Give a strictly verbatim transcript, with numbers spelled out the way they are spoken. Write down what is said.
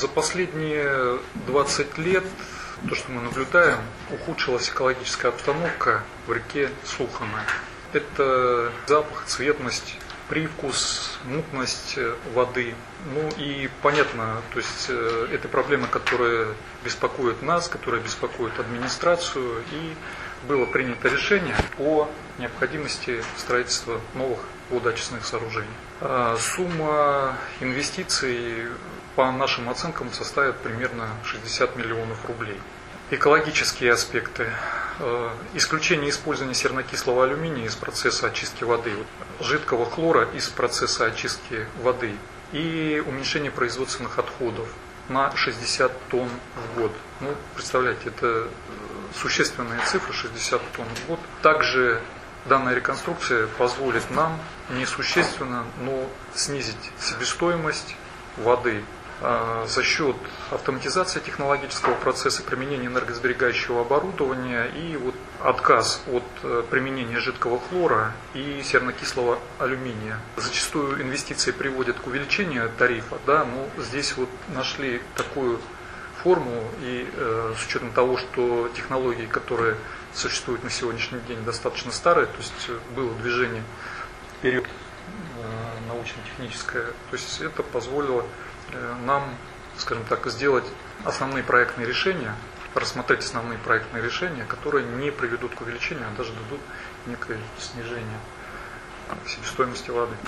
За последние двадцать лет то, что мы наблюдаем, ухудшилась экологическая обстановка в реке Сухома. Это запах, цветность, привкус, мутность воды. Ну и понятно, то есть это проблема, которая беспокоит нас, которая беспокоит администрацию, и было принято решение о необходимости строительства новых водоочистных сооружений. Сумма инвестиций, по нашим оценкам, составит примерно шестьдесят миллионов рублей. Экологические аспекты. Исключение использования сернокислого алюминия из процесса очистки воды, жидкого хлора из процесса очистки воды и уменьшение производственных отходов на шестьдесят тонн в год. Ну, представляете, это существенная цифра, шестьдесят тонн в год. Также данная реконструкция позволит нам несущественно, но снизить себестоимость воды за счет автоматизации технологического процесса, применения энергосберегающего оборудования и вот отказ от применения жидкого хлора и сернокислого алюминия. Зачастую инвестиции приводят к увеличению тарифа, да, но здесь вот нашли такую форму, и э, с учетом того, что технологии, которые существуют на сегодняшний день, достаточно старые, то есть было движение вперед э, научно-техническое, то есть это позволило нам, скажем так, сделать основные проектные решения, рассмотреть основные проектные решения, которые не приведут к увеличению, а даже дадут некое снижение себестоимости воды.